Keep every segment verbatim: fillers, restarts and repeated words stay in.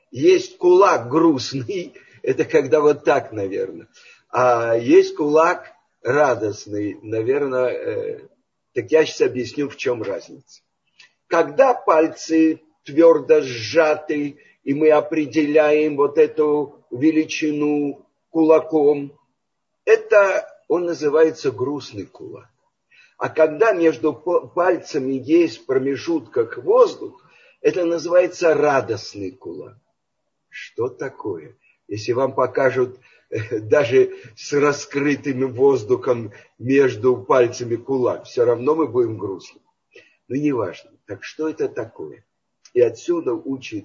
Есть кулак грустный, это когда вот так, наверное. А есть кулак радостный, наверное. Э, так я сейчас объясню, в чем разница. Когда пальцы твердо сжаты, и мы определяем вот эту величину кулаком, это он называется грустный кулак. А когда между пальцами есть в промежутках воздух, это называется радостный кулак. Что такое? Если вам покажут даже с раскрытым воздухом между пальцами кулак, все равно мы будем грустны. Но неважно. Так что это такое? И отсюда учит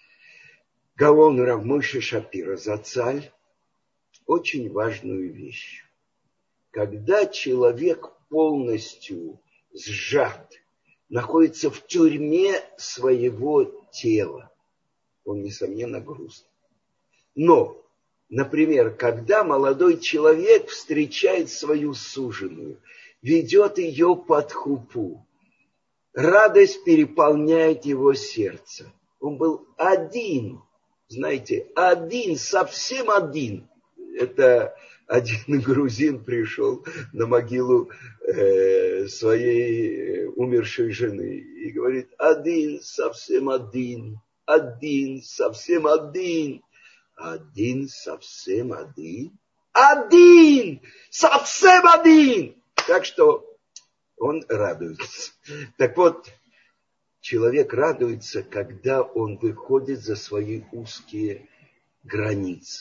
Гаон Рав Мойше Шапира Зацаль очень важную вещь. Когда человек полностью сжат, находится в тюрьме своего тела, он, несомненно, грустный. Но, например, когда молодой человек встречает свою суженую, ведет ее под хупу, радость переполняет его сердце. Он был один, знаете, один, совсем один. Это один грузин пришел на могилу э, своей умершей жены и говорит: один, совсем один, один, совсем один, один, совсем один, один, совсем один. Так что он радуется. Так вот, человек радуется, когда он выходит за свои узкие границы.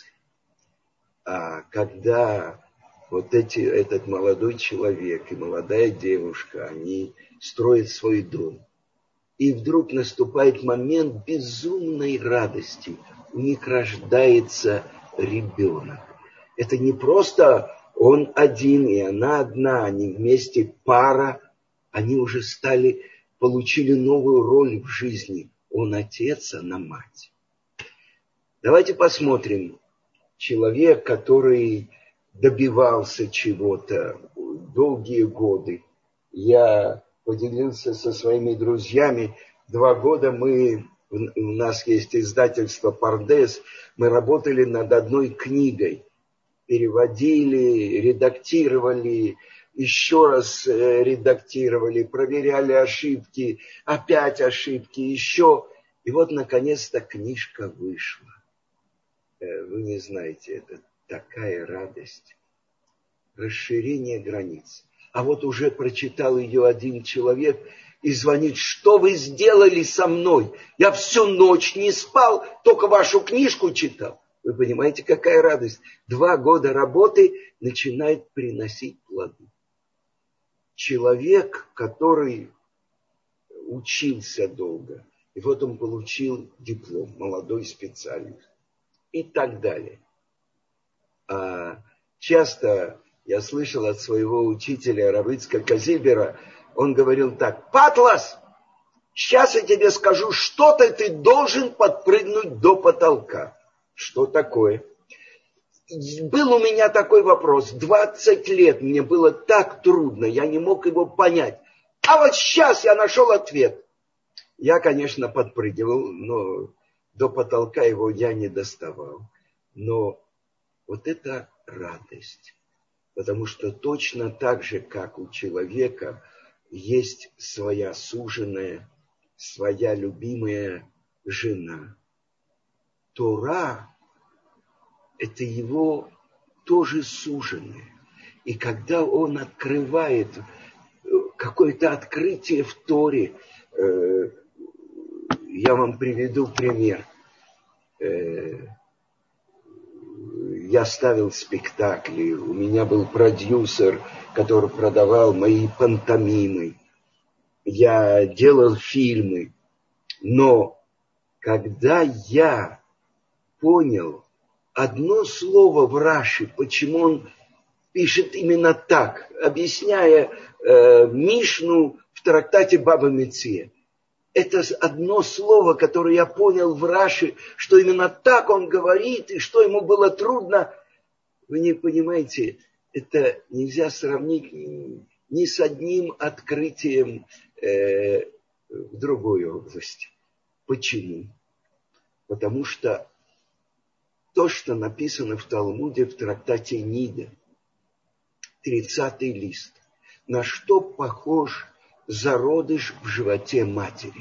А когда вот эти, этот молодой человек и молодая девушка, они строят свой дом, и вдруг наступает момент безумной радости. У них рождается ребенок. Это не просто он один и она одна, они вместе пара, они уже стали, получили новую роль в жизни. Он отец, она мать. Давайте посмотрим. Человек, который добивался чего-то долгие годы. Я поделился со своими друзьями. Два года мы, у нас есть издательство «Пардес», мы работали над одной книгой. Переводили, редактировали, еще раз редактировали, проверяли ошибки, опять ошибки, еще. И вот, наконец-то, книжка вышла. Вы не знаете, это такая радость. Расширение границ. А вот уже прочитал ее один человек и звонит: что вы сделали со мной? Я всю ночь не спал, только вашу книжку читал. Вы понимаете, какая радость? Два года работы начинает приносить плоды. Человек, который учился долго, и вот он получил диплом, молодой специалист. И так далее. А часто я слышал от своего учителя Рав Ицхака Зильбера, он говорил так: Патлас, сейчас я тебе скажу, что-то ты должен подпрыгнуть до потолка. Что такое? Был у меня такой вопрос. двадцать лет мне было так трудно, я не мог его понять. А вот сейчас я нашел ответ. Я, конечно, подпрыгивал, но до потолка его я не доставал. Но вот это радость. Потому что точно так же, как у человека есть своя суженая, своя любимая жена. Тора – это его тоже суженая. И когда он открывает какое-то открытие в Торе, я вам приведу пример. Я ставил спектакли, у меня был продюсер, который продавал мои пантомимы. Я делал фильмы. Но когда я понял одно слово в Раши, почему он пишет именно так, объясняя э, Мишну в трактате Баба Меция, это одно слово, которое я понял в Раши, что именно так он говорит, и что ему было трудно. Вы не понимаете, это нельзя сравнить ни с одним открытием э, в другой области. Почему? Потому что то, что написано в Талмуде, в трактате Нида, тридцатый лист, на что похож зародыш в животе матери.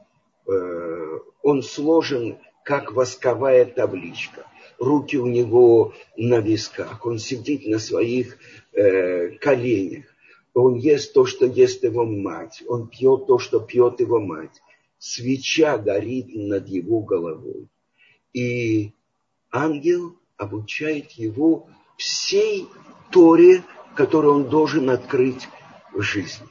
Он сложен, как восковая табличка. Руки у него на висках. Он сидит на своих э, коленях. Он ест то, что ест его мать. Он пьет то, что пьет его мать. Свеча горит над его головой. И ангел обучает его всей Торе, которую он должен открыть в жизни.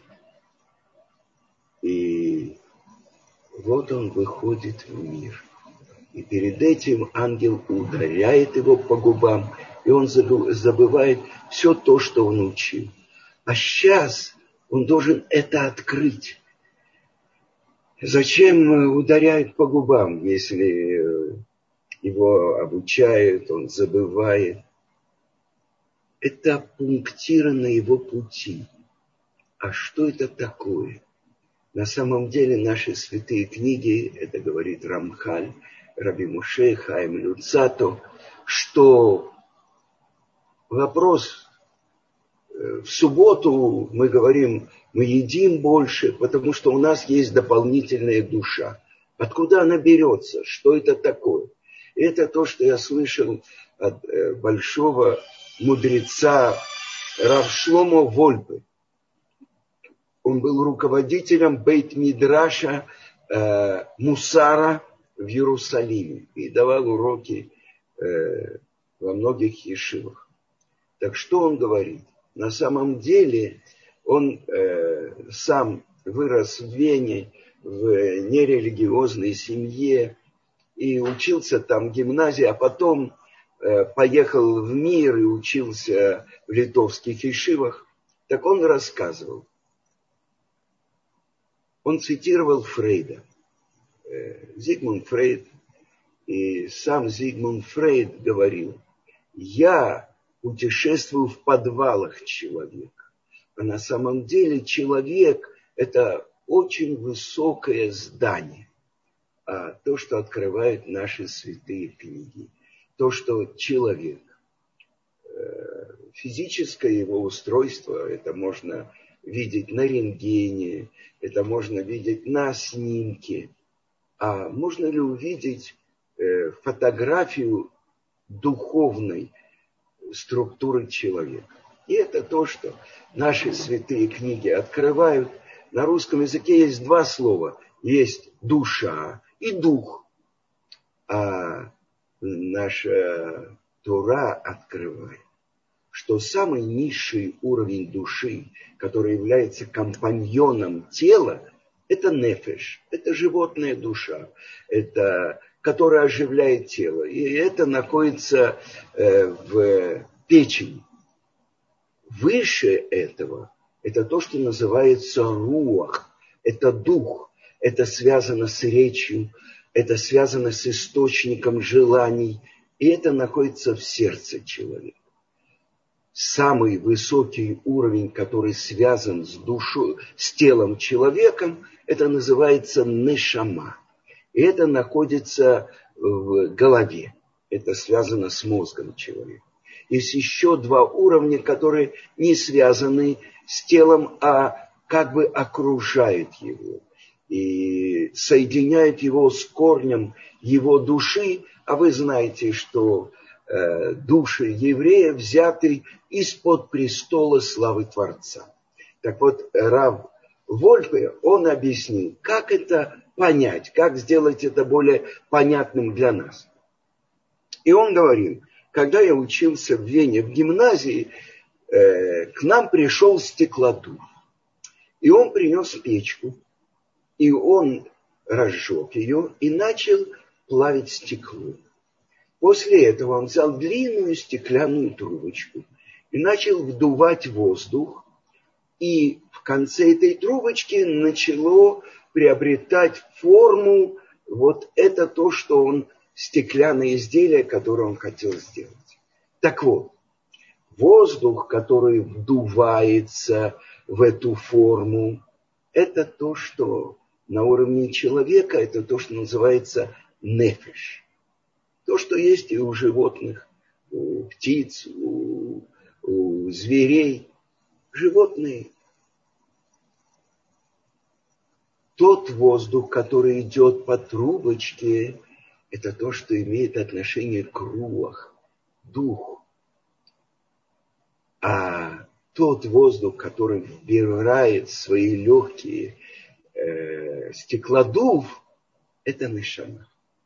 И вот он выходит в мир. И перед этим ангел ударяет его по губам, и он забывает все то, что он учил. А сейчас он должен это открыть. Зачем ударяют по губам, если его обучают, он забывает? Это пунктиры на его пути. А что это такое? На самом деле наши святые книги, это говорит Рамхаль, Раби Моше, Хаим Люцато, что вопрос, в субботу мы говорим, мы едим больше, потому что у нас есть дополнительная душа. Откуда она берется? Что это такое? Это то, что я слышал от большого мудреца Рав Шломо Вольпе. Он был руководителем Бейт-Мидраша э, Мусара в Иерусалиме и давал уроки э, во многих ешивах. Так что он говорит? На самом деле он э, сам вырос в Вене, в нерелигиозной семье и учился там в гимназии, а потом э, поехал в мир и учился в литовских ешивах. Так он рассказывал. Он цитировал Фрейда. Зигмунд Фрейд, и сам Зигмунд Фрейд говорил, я путешествую в подвалах человека. А на самом деле человек – это очень высокое здание. А то, что открывают наши святые книги, то, что человек, физическое его устройство, это можно видеть на рентгене, это можно видеть на снимке. А можно ли увидеть э, фотографию духовной структуры человека? И это то, что наши святые книги открывают. На русском языке есть два слова. Есть душа и дух. А наша Тора открывает, что самый низший уровень души, который является компаньоном тела, это нефеш, это животная душа, это, которая оживляет тело. И это находится э, в печени. Выше этого, это то, что называется руах, это дух, это связано с речью, это связано с источником желаний, и это находится в сердце человека. Самый высокий уровень, который связан с душой, с телом человека, это называется нешама. И это находится в голове. Это связано с мозгом человека. Есть еще два уровня, которые не связаны с телом, а как бы окружают его. И соединяют его с корнем его души. А вы знаете, что э, души евреев взяты из-под престола славы Творца. Так вот, Рав Вольпе, он объяснил, как это понять, как сделать это более понятным для нас. И он говорил, когда я учился в Вене в гимназии, э, к нам пришел стеклодув. И он принес печку, и он разжег ее и начал плавить стекло. После этого он взял длинную стеклянную трубочку и начал вдувать воздух. И в конце этой трубочки начало приобретать форму, вот это то, что он, стеклянное изделие, которое он хотел сделать. Так вот, воздух, который вдувается в эту форму, это то, что на уровне человека, это то, что называется нефеш. То, что есть и у животных, у птиц, у, у зверей. Животные. Тот воздух, который идет по трубочке, это то, что имеет отношение к руах, духу. А тот воздух, который вбирает в свои легкие э, стеклодув, это нешама.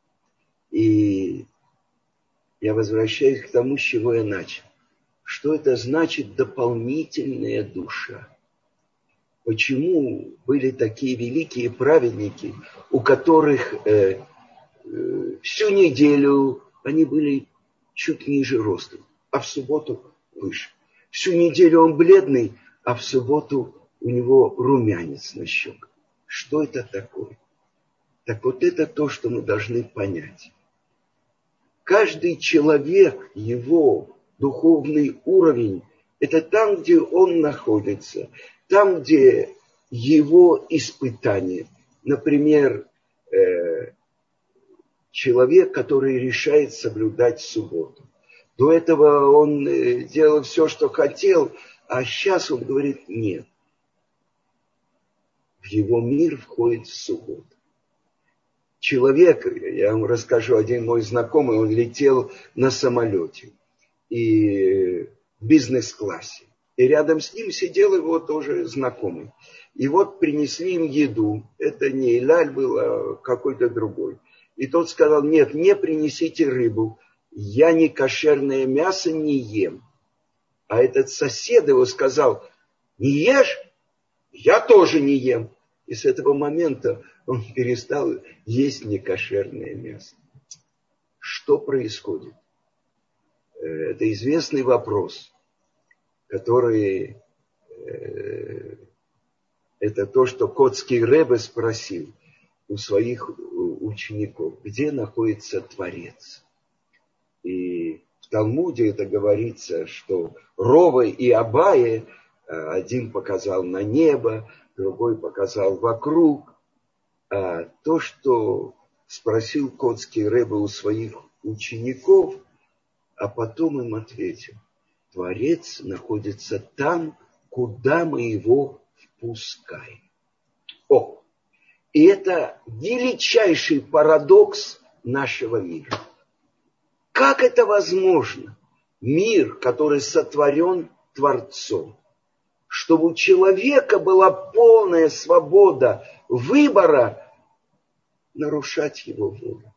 И я возвращаюсь к тому, с чего я начал. Что это значит дополнительная душа? Почему были такие великие праведники, у которых э, э, всю неделю они были чуть ниже ростом, а в субботу выше? Всю неделю он бледный, а в субботу у него румянец на щеках. Что это такое? Так вот это то, что мы должны понять. Каждый человек, его духовный уровень, это там, где он находится, там, где его испытания. Например, э, человек, который решает соблюдать субботу. До этого он э, делал все, что хотел, а сейчас он говорит нет. В его мир входит суббота. Человек, я вам расскажу, один мой знакомый, он летел на самолете и в бизнес-классе. И рядом с ним сидел его тоже знакомый. И вот принесли им еду. Это не Илаль был, а какой-то другой. И тот сказал, нет, не принесите рыбу. Я не кошерное мясо не ем. А этот сосед его сказал, не ешь? Я тоже не ем. И с этого момента он перестал есть некошерное мясо. Что происходит? Это известный вопрос, который... Это то, что Котский Ребе спросил у своих учеников. Где находится Творец? И в Талмуде это говорится, что Рове и Абае, один показал на небо, другой показал вокруг. А то, что спросил Котский Ребе у своих учеников, а потом им ответил. Творец находится там, куда мы его впускаем. О! И это величайший парадокс нашего мира. Как это возможно? Мир, который сотворен Творцом. Чтобы у человека была полная свобода выбора нарушать его волю.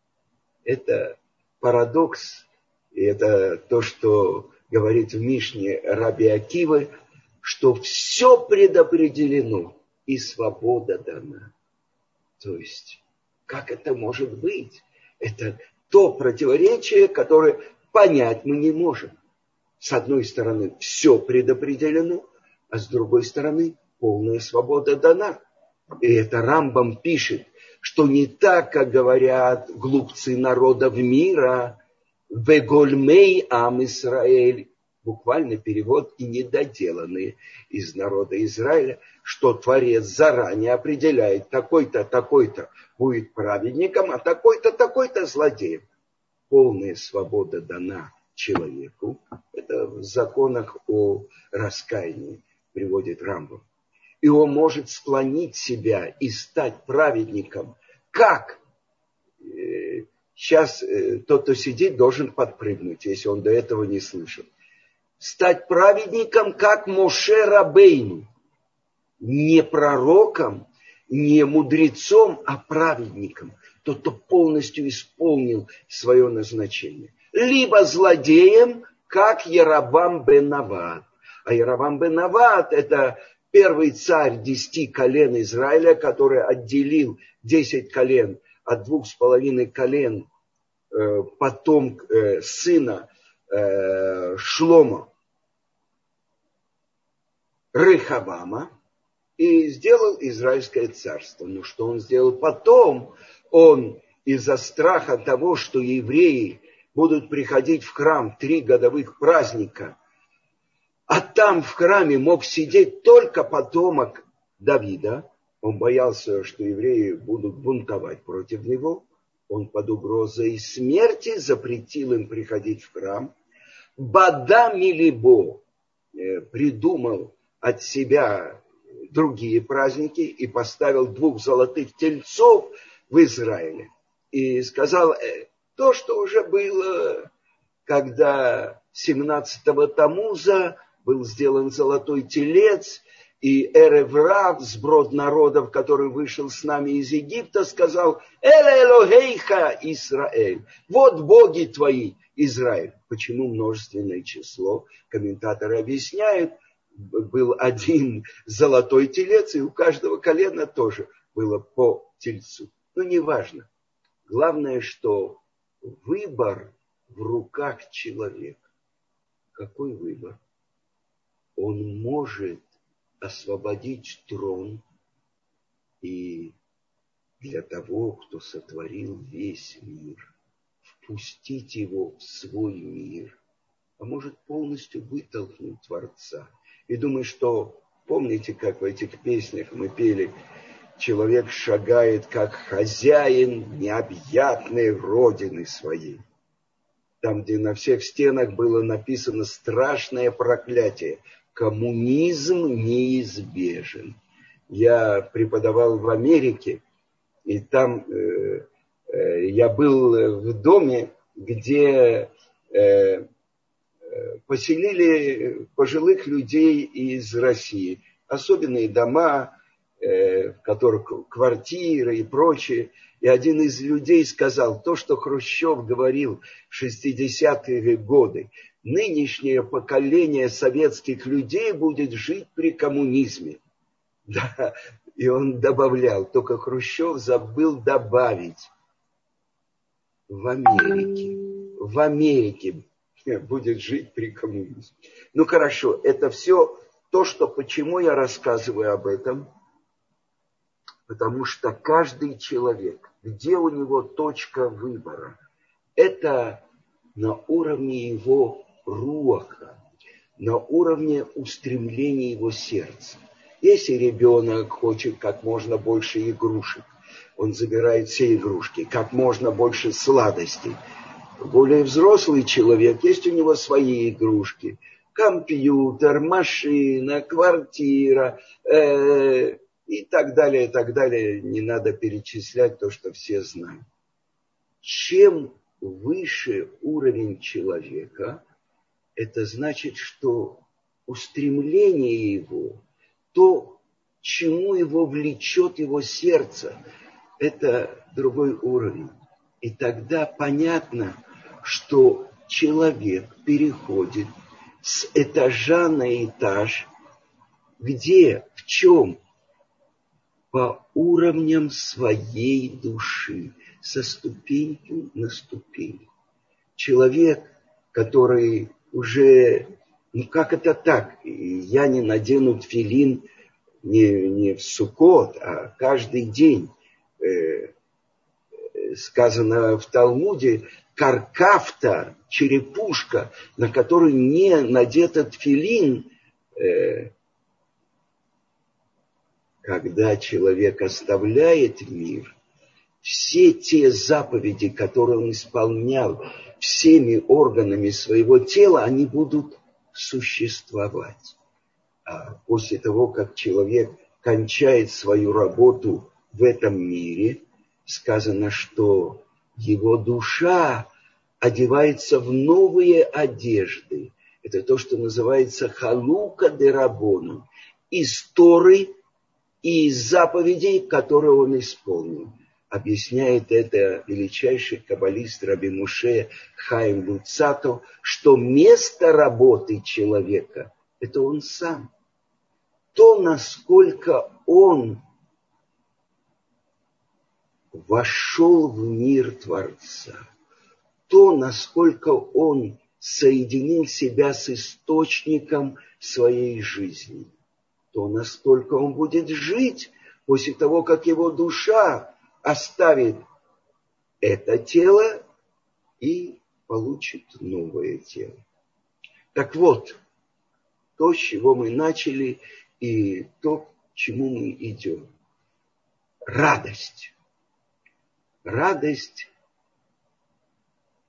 Это парадокс, и это то, что говорит в Мишне Раби Акива, что все предопределено и свобода дана. То есть, как это может быть? Это то противоречие, которое понять мы не можем. С одной стороны, все предопределено, а с другой стороны, полная свобода дана. И это Рамбам пишет, что не так, как говорят глупцы народов мира, «Вегольмей ам Исраэль», буквально перевод и недоделанные из народа Израиля, что Творец заранее определяет, такой-то, такой-то будет праведником, а такой-то, такой-то злодеем. Полная свобода дана человеку. Это в законах о раскаянии приводит Рамбам. И он может склонить себя и стать праведником. Как? Сейчас тот, кто сидит, должен подпрыгнуть, если он до этого не слышал. Стать праведником, как Моше Рабейну. Не пророком, не мудрецом, а праведником. Тот, кто полностью исполнил свое назначение. Либо злодеем, как Яровам бен Нават. А Яровам бен Нават – это первый царь десяти колен Израиля, который отделил десять колен от двух с половиной колен э, потом э, сына э, Шломо Рехавама и сделал Израильское царство. Но что он сделал потом? Он из-за страха того, что евреи будут приходить в храм три годовых праздника, а там в храме мог сидеть только потомок Давида. Он боялся, что евреи будут бунтовать против него. Он под угрозой смерти запретил им приходить в храм. Бада Милибо придумал от себя другие праздники и поставил двух золотых тельцов в Израиле. И сказал, то, что уже было, когда семнадцатого Тамуза был сделан золотой телец, и Эрев Рав, сброд народов, который вышел с нами из Египта, сказал, «Эле Элохейха Исраэль». Вот боги твои, Израиль. Почему множественное число? Комментаторы объясняют, был один золотой телец, и у каждого колена тоже было по тельцу. Но неважно. Главное, что выбор в руках человека. Какой выбор? Он может освободить трон, и для того, кто сотворил весь мир, впустить его в свой мир, а может полностью вытолкнуть Творца. И думаю, что, помните, как в этих песнях мы пели, человек шагает как хозяин необъятной родины своей. Там, где на всех стенах было написано страшное проклятие. Коммунизм неизбежен. Я преподавал в Америке, и там э, э, я был в доме, где э, поселили пожилых людей из России. Особенные дома, э, в которых квартиры и прочее. И один из людей сказал, то, что Хрущев говорил в шестидесятые годы, нынешнее поколение советских людей будет жить при коммунизме. Да. И он добавлял, только Хрущев забыл добавить, в Америке, в Америке будет жить при коммунизме. Ну хорошо, это все то, что, почему я рассказываю об этом. Потому что каждый человек, где у него точка выбора, это на уровне его руаха, на уровне устремления его сердца. Если ребенок хочет как можно больше игрушек, он забирает все игрушки, как можно больше сладостей. Более взрослый человек, есть у него свои игрушки. Компьютер, машина, квартира, э, и так далее, и так далее. Не надо перечислять то, что все знают. Чем выше уровень человека, это значит, что устремление его, то, чему его влечет его сердце, это другой уровень. И тогда понятно, что человек переходит с этажа на этаж, где, в чем? По уровням своей души, со ступеньки на ступень. Человек, который уже, ну как это так, я не надену тфилин не, не в Суккот, а каждый день. Э, сказано в Талмуде, каркафта, черепушка, на которой не надета тфилин, э, когда человек оставляет мир, все те заповеди, которые он исполнял всеми органами своего тела, они будут существовать. А после того, как человек кончает свою работу в этом мире, сказано, что его душа одевается в новые одежды. Это то, что называется халука де рабону. Из Торы и из заповедей, которые он исполнил. Объясняет это величайший каббалист Раби Муше Хаим Луцато, что место работы человека – это он сам. То, насколько он вошел в мир Творца, то, насколько он соединил себя с источником своей жизни, то, насколько он будет жить после того, как его душа оставит это тело и получит новое тело. Так вот, то, с чего мы начали, и то, к чему мы идем. Радость. Радость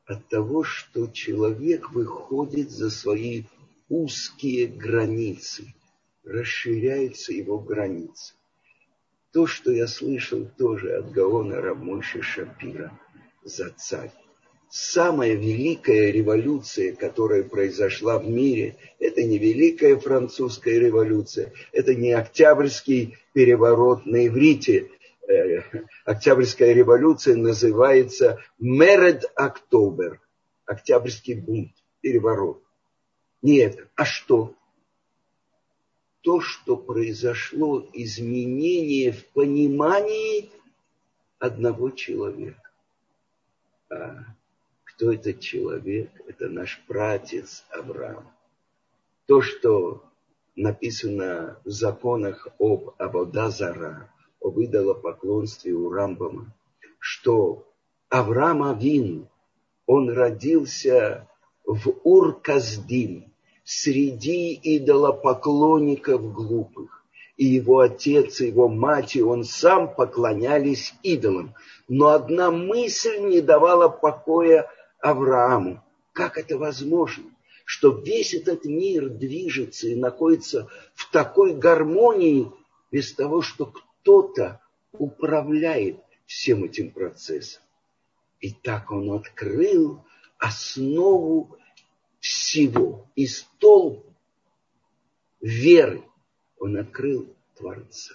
от того, что человек выходит за свои узкие границы, расширяются его границы. То, что я слышал тоже от Гаона рав Мойше Шапира за царь. Самая великая революция, которая произошла в мире, это не Великая Французская революция, это не Октябрьский переворот на иврите. Октябрьская революция называется Меред Октобер, Октябрьский бунт, переворот. Не это, а что? То, что произошло изменение в понимании одного человека. А кто этот человек? Это наш праотец Авраам. То, что написано в законах об Авода Зара, об идолопоклонстве у Рамбама, что Авраам Авину, он родился в Ур-Каздим, среди идолопоклонников глупых. И его отец, и его мать, и он сам поклонялись идолам. Но одна мысль не давала покоя Аврааму. Как это возможно, что весь этот мир движется и находится в такой гармонии, без того, что кто-то управляет всем этим процессом? И так он открыл основу всего. И столб веры он открыл Творца.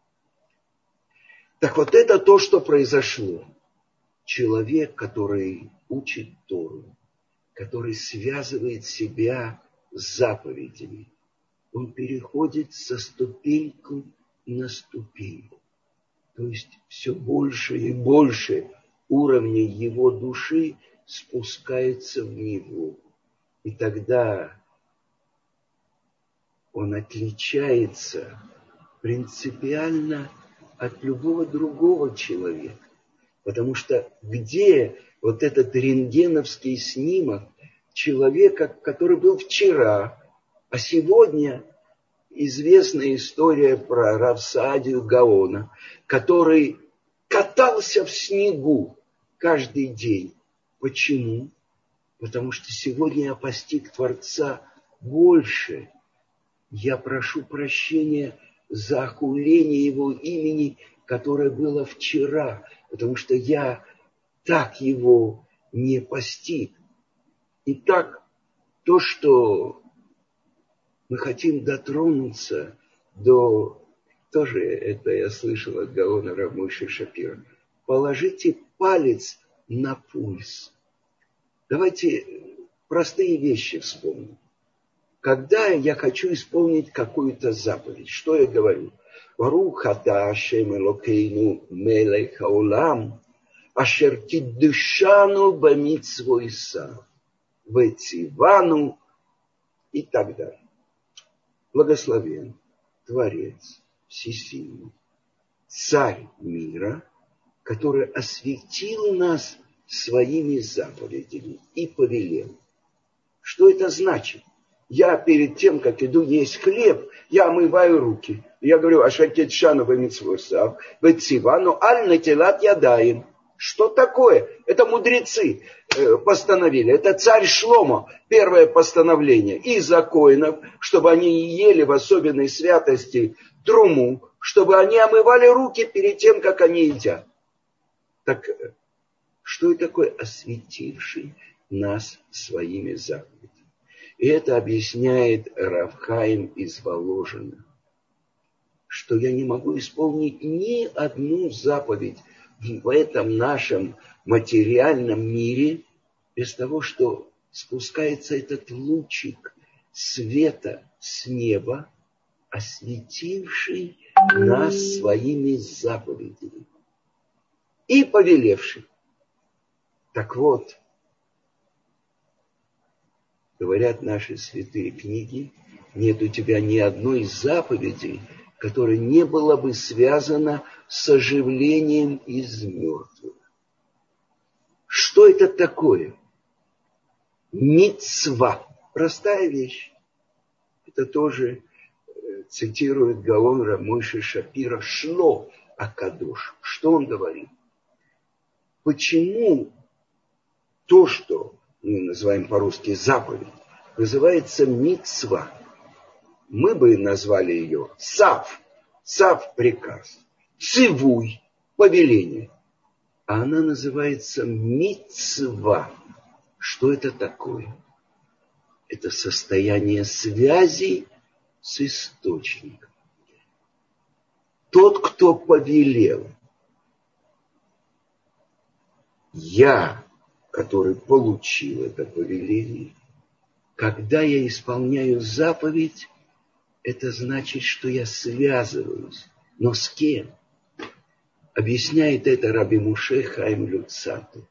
Так вот это то, что произошло. Человек, который учит Тору, который связывает себя с заповедями, он переходит со ступеньку на ступеньку. То есть все больше и больше уровня его души спускается в него. И тогда он отличается принципиально от любого другого человека. Потому что где вот этот рентгеновский снимок человека, который был вчера, а сегодня известная история про рав Саадию Гаона, который катался в снегу каждый день. Почему? Потому что сегодня я постиг Творца больше. Я прошу прощения за охуление его имени, которое было вчера, потому что я так его не постиг. Итак, то, что мы хотим дотронуться до, тоже это я слышал от Гаона рав Мойше Шапира, положите палец на пульс. Давайте простые вещи вспомним. Когда я хочу исполнить какую-то заповедь, что я говорю? Барух ата Ашем Элокейну мелех хаолам, ашер киддушану бамитцво исав, вецивану и так далее. Благословен Творец Всесильный, Царь мира, который осветил нас своими заповедями и повелел. Что это значит? Я перед тем, как иду есть хлеб, я омываю руки. Я говорю, ашакет шану бамитцвосав, вецивану аль натилат ядаим. Что такое? Это мудрецы постановили. Это царь Шломо, первое постановление. И за коинов, чтобы они ели в особенной святости труму, чтобы они омывали руки перед тем, как они едят. Так что это такое осветивший нас своими заповедями? И это объясняет рав Хаим из Воложина, что я не могу исполнить ни одну заповедь в этом нашем материальном мире без того, что спускается этот лучик света с неба, осветивший нас своими заповедями и повелевший. Так вот, говорят наши святые книги, нет у тебя ни одной заповеди, которая не была бы связана с оживлением из мертвых. Что это такое? Мицва. Простая вещь. Это тоже цитирует Гаон рав Мойше Шапира Шло Акадош. Что он говорит? Почему то, что мы называем по-русски заповедь, называется мицва. Мы бы назвали ее сав. Сав – приказ. Цивуй – повеление. А она называется мицва. Что это такое? Это состояние связи с источником. Тот, кто повелел, я, который получил это повеление, когда я исполняю заповедь, это значит, что я связываюсь. Но с кем? Объясняет это Раби Муше Хаим Люцату.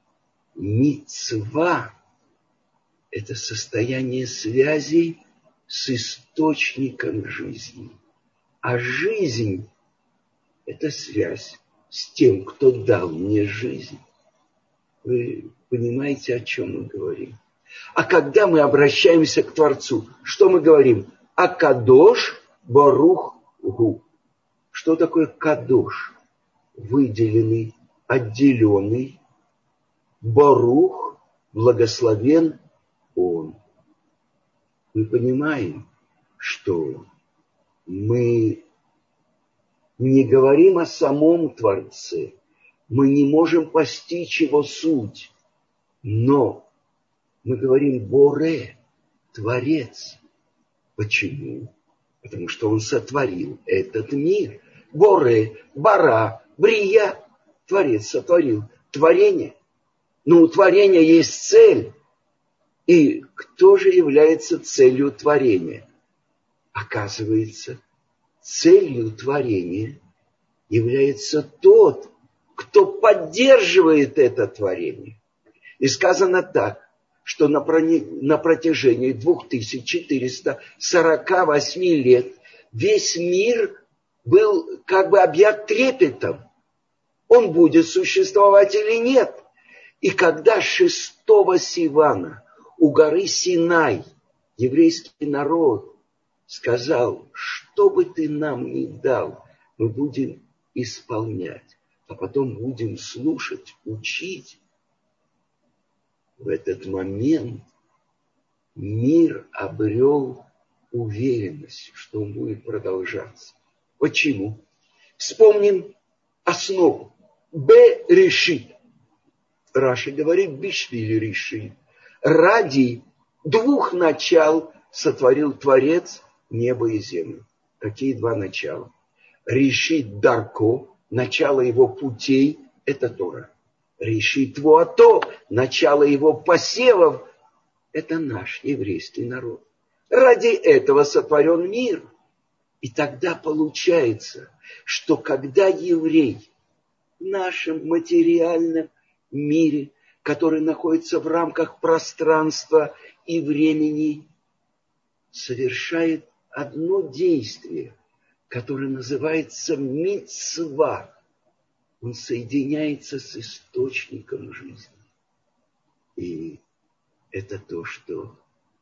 Мицва – это состояние связи с источником жизни. А жизнь – это связь с тем, кто дал мне жизнь. Вы понимаете, о чем мы говорим? А когда мы обращаемся к Творцу, что мы говорим? Акадош Барух Гу. Что такое кадош? Выделенный, отделенный. Барух, благословен Он. Мы понимаем, что мы не говорим о самом Творце. Мы не можем постичь Его суть. Но мы говорим Боре, Творец. Почему? Потому что Он сотворил этот мир. Боре, Бара, Брия. Творец сотворил творение. Но у творения есть цель. И кто же является целью творения? Оказывается, целью творения является тот, кто поддерживает это творение. И сказано так, что на протяжении две тысячи четыреста сорок восемь лет весь мир был как бы объят трепетом. Он будет существовать или нет? И когда шестого Сивана у горы Синай еврейский народ сказал, что бы ты нам ни дал, мы будем исполнять, а потом будем слушать, учить. В этот момент мир обрел уверенность, что он будет продолжаться. Почему? Вспомним основу. Б решит. Раши говорит, бишвили решит. Ради двух начал сотворил Творец небо и землю. Какие два начала? Решит Дарко, начало его путей, это Тора. Решит Вуато, начало его посевов, это наш еврейский народ. Ради этого сотворен мир. И тогда получается, что когда еврей в нашем материальном мире, который находится в рамках пространства и времени, совершает одно действие, которое называется мицва. Он соединяется с источником жизни. И это то, что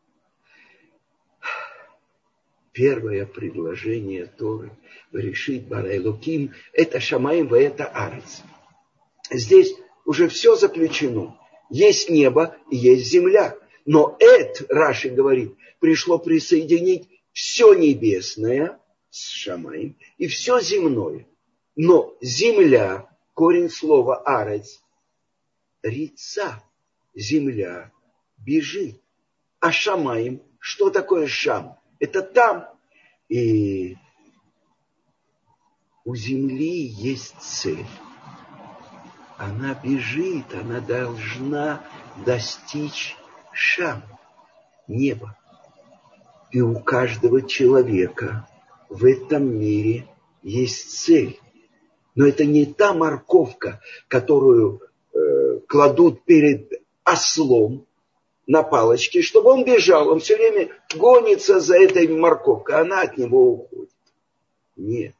первое предложение Торы решит Бара Элоким, это Шамаим, это Арец. Здесь уже все заключено. Есть небо и есть земля. Но это, Раши говорит, пришло присоединить все небесное с Шамаим и все земное. Но земля, корень слова арец, рица, земля, бежит. А Шамаим, что такое Шам? Это там. И у земли есть цель. Она бежит, она должна достичь Шам, неба. И у каждого человека в этом мире есть цель. Но это не та морковка, которую э, кладут перед ослом на палочке, чтобы он бежал. Он все время гонится за этой морковкой, она от него уходит. Нет.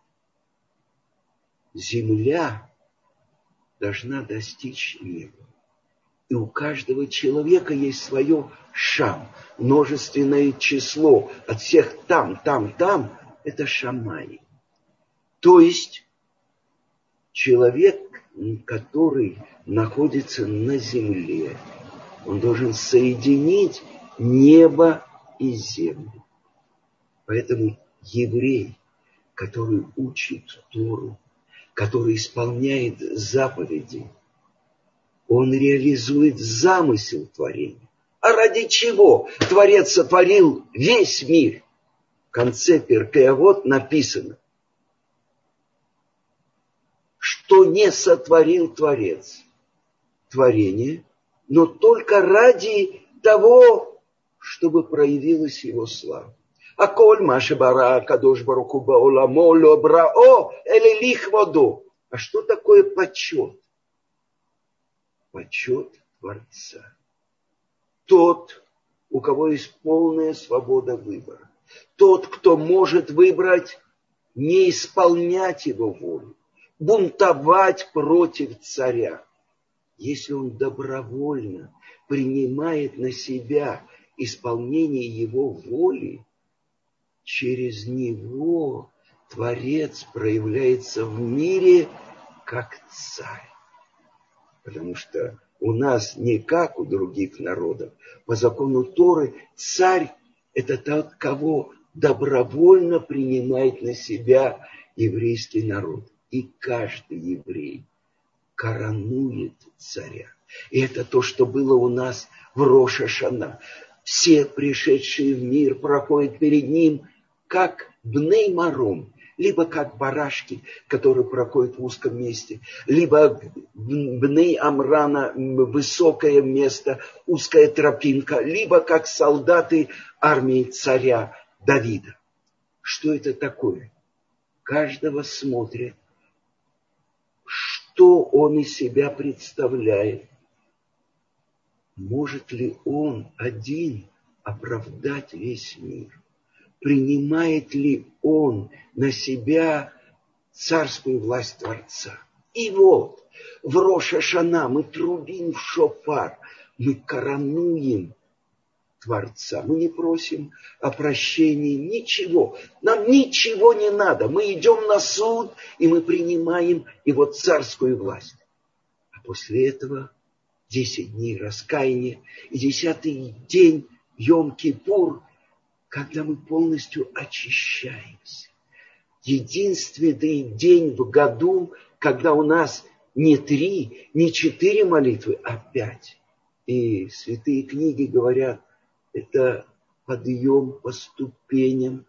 Земля должна достичь неба. И у каждого человека есть свое шам, множественное число. От всех там, там, там, это шамай. То есть человек, который находится на земле, Он должен соединить небо и землю. Поэтому еврей, который учит Тору, который исполняет заповеди, он реализует замысел творения. А ради чего Творец сотворил весь мир? В конце Перкей Авот написано, что не сотворил Творец творение, но только ради того, чтобы проявилась его слава. А коль маше бара кадош баруку баоламо ло брао эле лихводо. А что такое почет? Почет Творца. Тот, у кого есть полная свобода выбора. Тот, кто может выбрать не исполнять его волю, бунтовать против царя. Если он добровольно принимает на себя исполнение его воли, через него Творец проявляется в мире как царь. Потому что у нас не как у других народов. По закону Торы царь – это тот, кого добровольно принимает на себя еврейский народ. И каждый еврей коронует царя. И это то, что было у нас в Рош ха-Шана. Все пришедшие в мир проходят перед ним как бней маром, либо как барашки, которые проходят в узком месте, либо бней Амрана, высокое место, узкая тропинка, либо как солдаты армии царя Давида. Что это такое? Каждого смотрит, что он из себя представляет. Может ли он один оправдать весь мир? Принимает ли он на себя царскую власть Творца? И вот в Рош ха-Шана мы трубим в шофар, мы коронуем Творца. Мы не просим о прощении, ничего. Нам ничего не надо. Мы идем на суд, и мы принимаем его царскую власть. А после этого десять дней раскаяния и десятый день Йом-Кипур, когда мы полностью очищаемся. Единственный день в году, когда у нас не три, не четыре молитвы, а пять. И святые книги говорят, это подъем по ступеням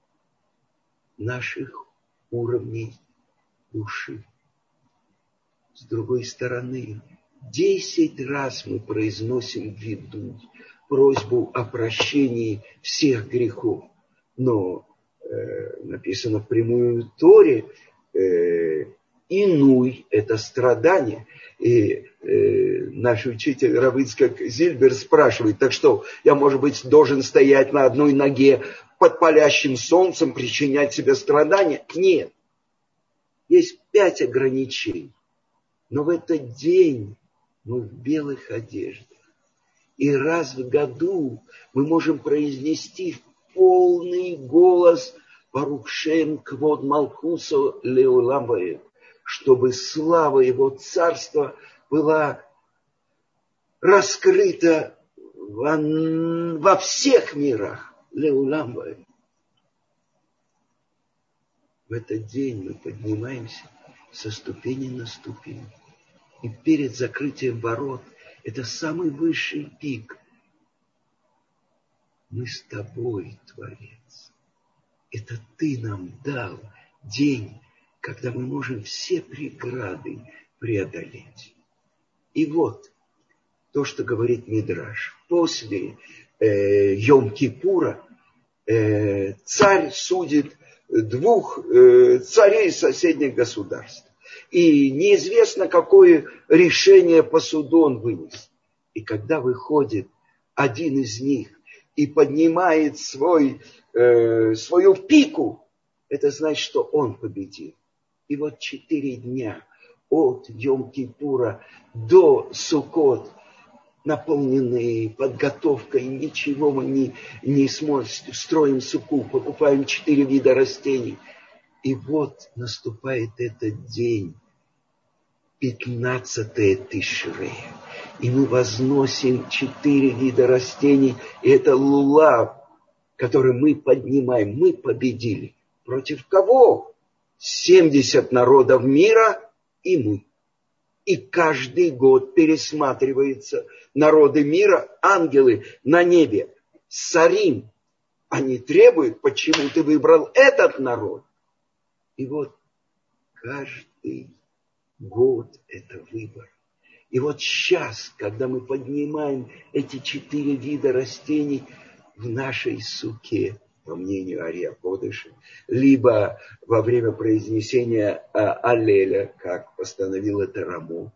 наших уровней души. С другой стороны, десять раз мы произносим виду просьбу о прощении всех грехов. Но э, написано в прямой Торе, э, инуй – это страдание. И э, наш учитель Рав Ицхак Зильбер спрашивает, так что, я, может быть, должен стоять на одной ноге под палящим солнцем, причинять себе страдания? Нет. Есть пять ограничений. Но в этот день мы в белых одеждах. И раз в году мы можем произнести в полный голос Барух Шем Квод Малхусо Леолам Ваэд, чтобы слава его царства была раскрыта во, во всех мирах. Леолам Ваэд. В этот день мы поднимаемся со ступени на ступень. И перед закрытием ворот это самый высший пик. Мы с тобой, Творец. Это ты нам дал день, когда мы можем все преграды преодолеть. И вот то, что говорит Мидраш. После э, Йом-Кипура э, царь судит двух э, царей соседних государств. И неизвестно, какое решение по суду он вынес. И когда выходит один из них и поднимает свой, э, свою пику, это значит, что он победил. И вот четыре дня от Йом-Кипура до Суккот, наполненные подготовкой, ничего мы не, не сможем, строим суку, покупаем четыре вида растений. И вот наступает этот день, пятнадцатое Тишре. И мы возносим четыре вида растений. И это лулав, который мы поднимаем. Мы победили. Против кого? семьдесят народов мира и мы. И каждый год пересматриваются народы мира, ангелы на небе. Сарим. Они требуют, почему ты выбрал этот народ. И вот каждый год это выбор. И вот сейчас, когда мы поднимаем эти четыре вида растений в нашей суке, по мнению Ария Кодыша, либо во время произнесения Аллеля, как постановил это Рамо.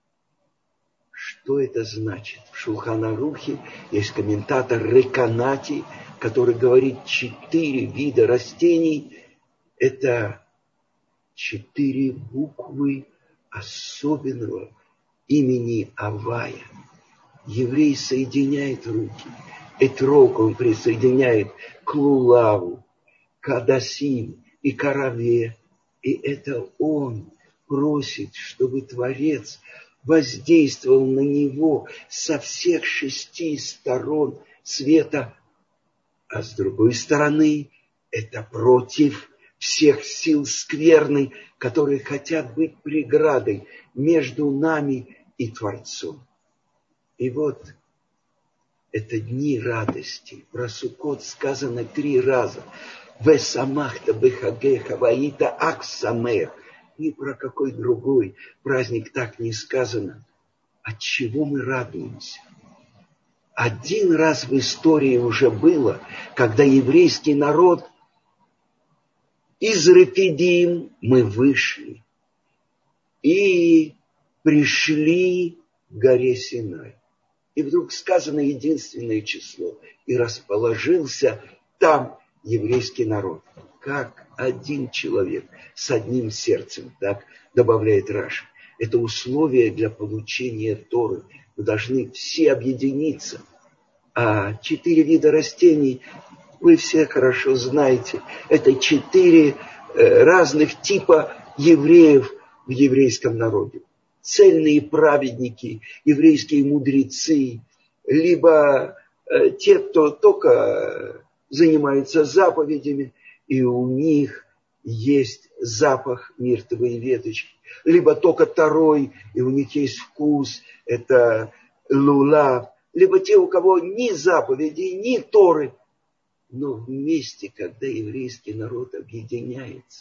Что это значит? В Шулхан Арухе есть комментатор Реканати, который говорит, четыре вида растений – это четыре буквы особенного имени Авая. Еврей соединяет руки. Этрог он присоединяет к лулаву, к адасим и к араве. И это он просит, чтобы Творец воздействовал на него со всех шести сторон света. А с другой стороны, это против всех сил скверны, которые хотят быть преградой между нами и Творцом. И вот это дни радости. Про Суккот сказано три раза. Весамахта бехагеха ваита аксамех. Ни про какой другой праздник так не сказано. От чего мы радуемся? Один раз в истории уже было, когда еврейский народ из Рефидим мы вышли и пришли к горе Синай. И вдруг сказано единственное число. И расположился там еврейский народ. Как один человек с одним сердцем, так добавляет Раши. Это условие для получения Торы. Мы должны все объединиться. А четыре вида растений, вы все хорошо знаете, это четыре разных типа евреев в еврейском народе. Цельные праведники, еврейские мудрецы, либо э, те, кто только занимается заповедями, и у них есть запах миртовой веточки, либо только второй, и у них есть вкус, это лулав, либо те, у кого ни заповедей, ни Торы, но вместе, когда еврейский народ объединяется,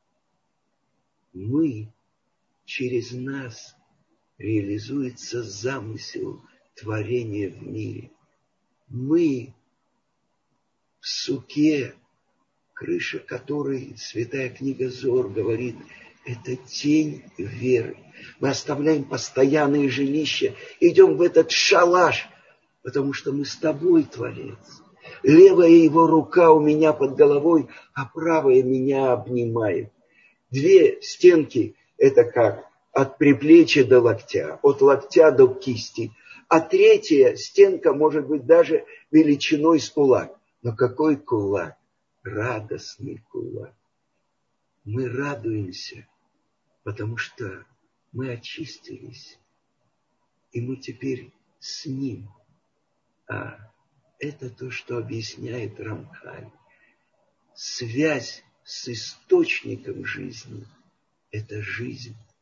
мы, через нас реализуется замысел творения в мире. Мы в суке, крыша которой Святая книга Зоар говорит, это тень веры. Мы оставляем постоянное жилище, идем в этот шалаш, потому что мы с тобой, Творец. Левая его рука у меня под головой, а правая меня обнимает. Две стенки – это как от приплечья до локтя, от локтя до кисти. А третья стенка может быть даже величиной с кулак. Но какой кулак? Радостный кулак. Мы радуемся, потому что мы очистились. И мы теперь с ним. А это то, что объясняет Рамхаль. Связь с источником жизни – это жизнь